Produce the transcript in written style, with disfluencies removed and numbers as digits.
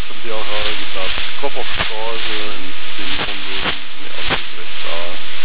som de har gesagt, Kopfstarre und den Mondo, mir alles recht da.